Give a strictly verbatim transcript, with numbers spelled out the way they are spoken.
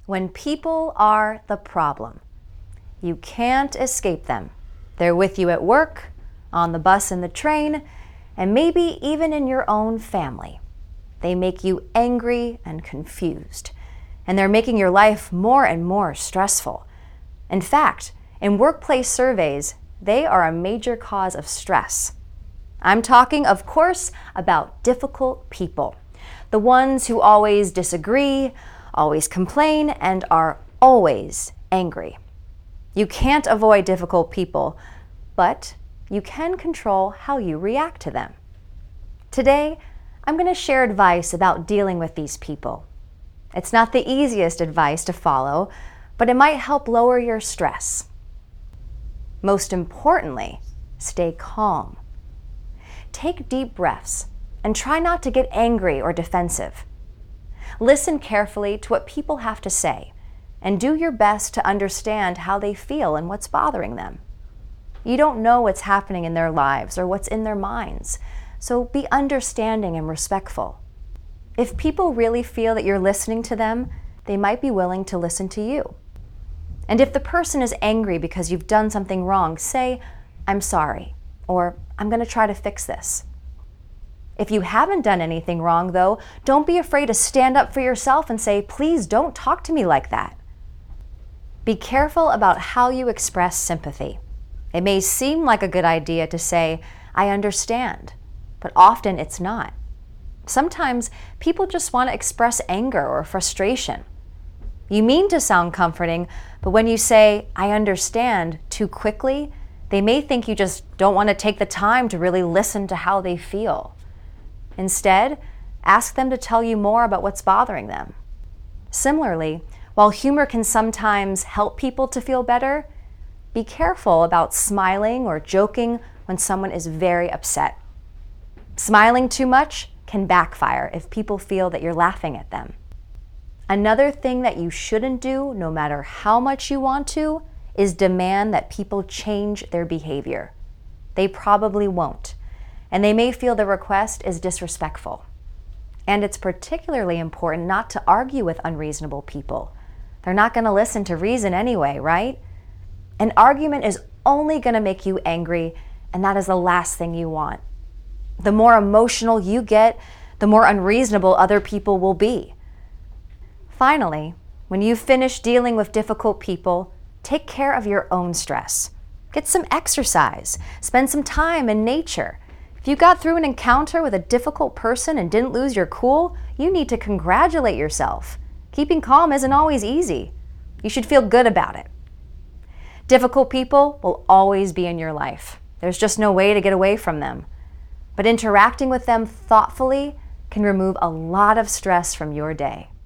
When people are the problem, you can't escape them. They're with you at work, on the bus and the train, and maybe even in your own family. They make you angry and confused, and they're making your life more and more stressful. In fact, in workplace surveys, they are a major cause of stress. I'm talking, of course, about difficult people, the ones who always disagree, always complain, and are always angry. You can't avoid difficult people, but you can control how you react to them. Today, I'm going to share advice about dealing with these people. It's not the easiest advice to follow, but it might help lower your stress. Most importantly, stay calm. Take deep breaths and try not to get angry or defensive. Listen carefully to what people have to say and do your best to understand how they feel and what's bothering them. You don't know what's happening in their lives or what's in their minds, so be understanding and respectful. If people really feel that you're listening to them, they might be willing to listen to you. And if the person is angry because you've done something wrong, say, "I'm sorry," or "I'm going to try to fix this." If you haven't done anything wrong, though, don't be afraid to stand up for yourself and say, "Please don't talk to me like that." Be careful about how you express sympathy. It may seem like a good idea to say, "I understand," but often it's not. Sometimes people just want to express anger or frustration. You mean to sound comforting, but when you say, "I understand," too quickly, they may think you just don't want to take the time to really listen to how they feel. Instead, ask them to tell you more about what's bothering them. Similarly, while humor can sometimes help people to feel better, be careful about smiling or joking when someone is very upset. Smiling too much can backfire if people feel that you're laughing at them. Another thing that you shouldn't do, no matter how much you want to, is demand that people change their behavior. They probably won't, and they may feel the request is disrespectful. And it's particularly important not to argue with unreasonable people. They're not going to listen to reason anyway, right? An argument is only going to make you angry, and that is the last thing you want. The more emotional you get, the more unreasonable other people will be. Finally, when you've finished dealing with difficult people, take care of your own stress. Get some exercise. Spend some time in nature. If you got through an encounter with a difficult person and didn't lose your cool, you need to congratulate yourself. Keeping calm isn't always easy. You should feel good about it. Difficult people will always be in your life. There's just no way to get away from them. But interacting with them thoughtfully can remove a lot of stress from your day.